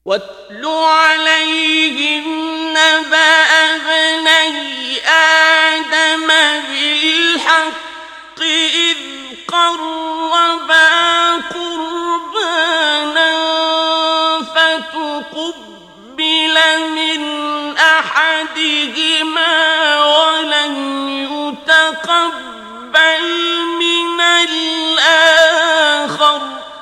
واتل عليهم نبأ ابني آدم بالحق إذ قربا قربانا فتقبل من أحدهما ولم يتقبل من الآخر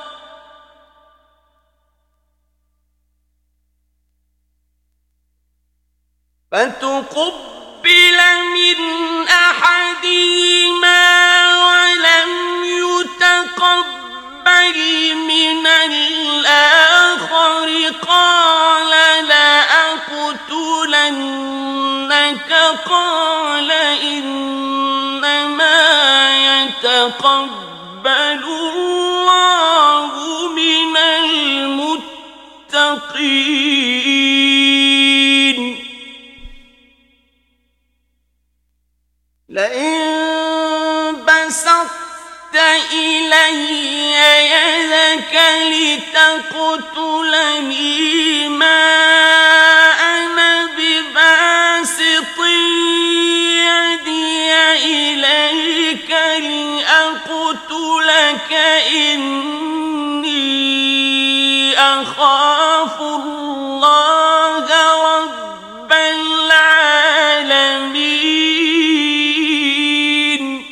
قال لأقتلنك قال إنما يتقبل الله من المتقين لئن بسطت إلي يدك لتقتلني ما أنا بباسط يدي إليك لأقتلك إني أخاف الله رب العالمين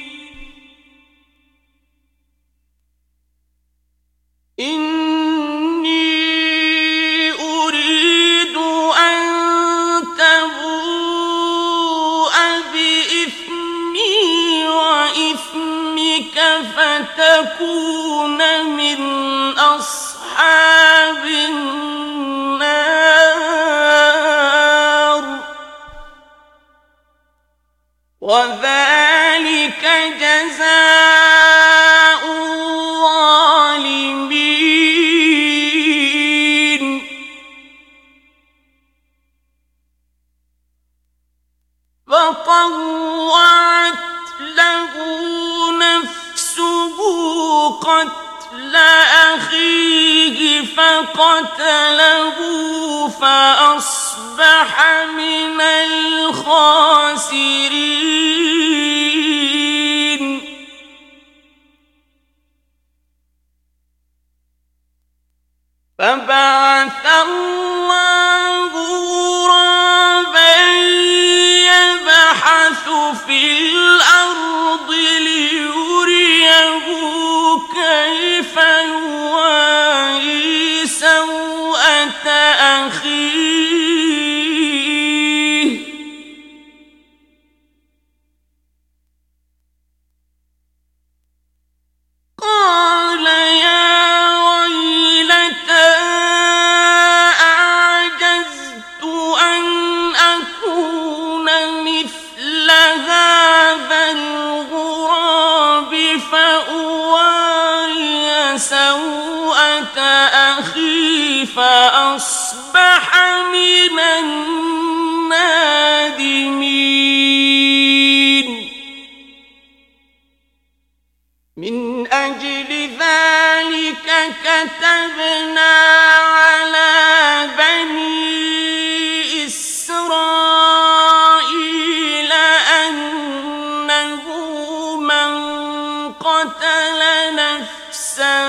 إني أريد أن تبوء بإثمي وإثمك فتكون من أصحاب النار وذلك جزاء الظالمين فطوعت له نفسه قتل أخيه فقتله فأصبح من الخاسرين فبعث الله غرابا يبحث في الأرض ليريه كيف يواري سوءة أخيه قال يا ويلتى أعجزت أن أكون مثل هذا الغراب فأواري سوءة أخي فأصبح من النادمين من أجل ذلك كتبنا على بني إسرائيل أنه من قتل نفسا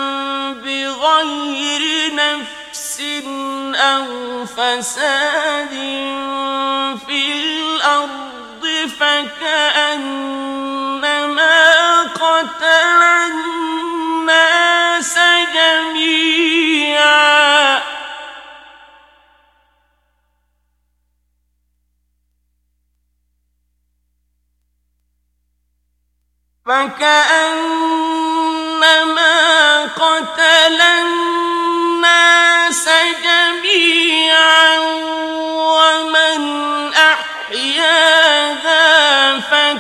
بغير نفس أو فساد في الأرض فكأنما قتل الناس جميعا ومن أحياها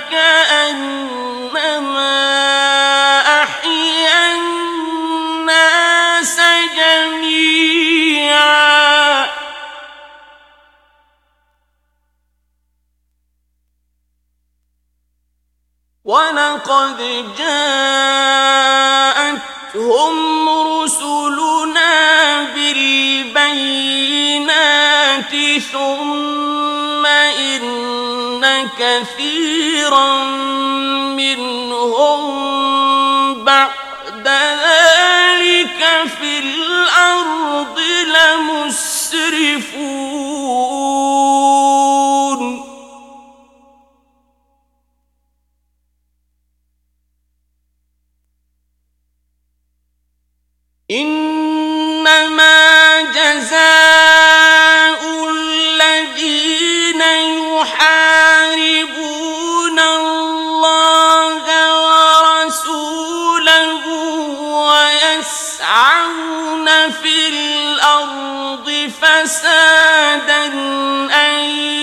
فكأنما أحيا الناس جميعا ولقد جاءتهم رسلنا بالبينات ثم إن كثيرا منهم بعد ذلك في الأرض لمسرفون إنما جزاء الذين يحاربون الله ورسوله ويسعون في الأرض فسادا أن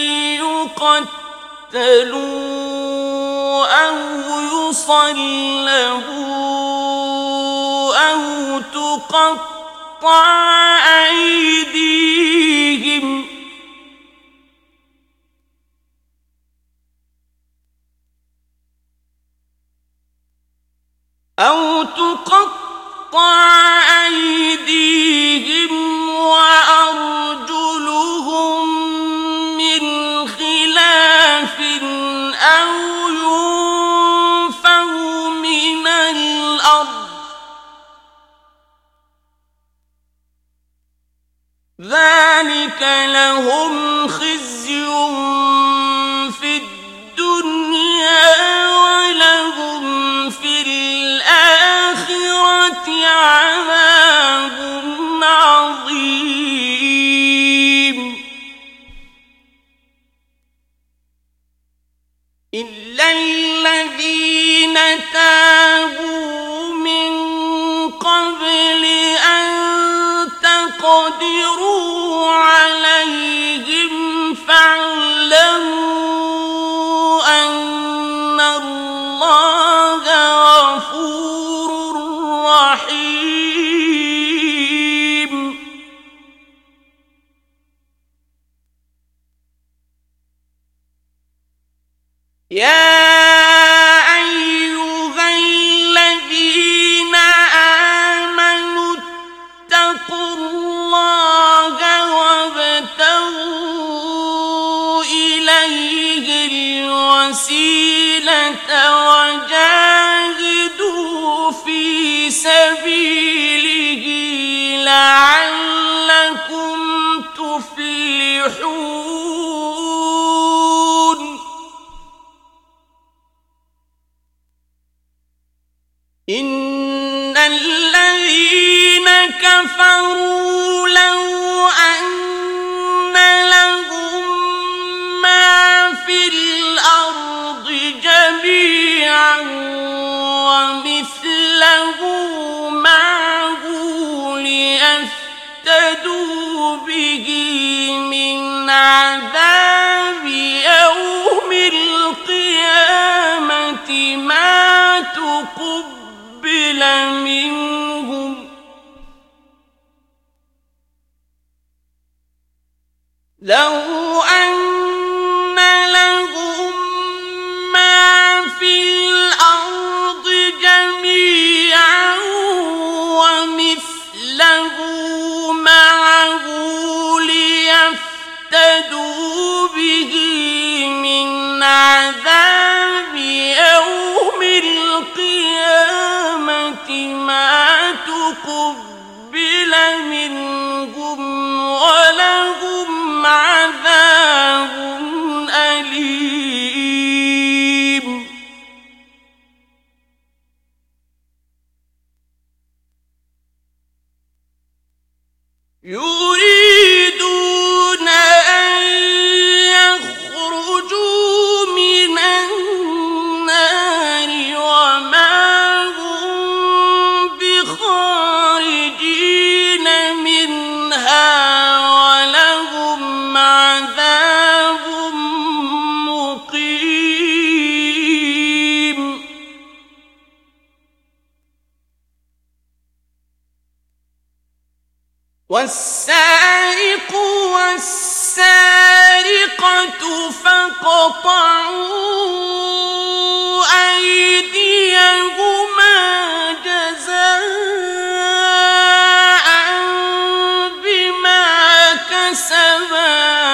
يقتلوا أو يصلبوا أو تقطع أيديهم وأرجلهم من خلاف أو ينفوا من الأرض ذلك لهم خزي في الدنيا ولهم في الآخرة عذاب عظيم إلا الذين تابوا من قبل أن تقدروا عليهم فاعلموا أن الله غفور رحيم يا أيها الذين آمنوا اتقوا الله وابتغوا إليه الوسيلة وجاهدوا في سبيله لعلكم تفلحون إن الذين كفروا لو أن لهم ما في الأرض جميعا ومثله معه ليفتدوا به من عذاب يوم القيامة ما تقبل منهم لو أن لهم ما في الأرض جميعا ومثله معه ليفتدوا به من عذاب يوم القيامة ما تقبل منهم ولهم عذاب أليم يريدون أن يخرجوا من النار وما هم بخارجين منها ولهم عذاب مقيم والسارق والسارقة فاقطعوا أيديهما جزاء بما كسبا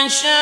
يشاء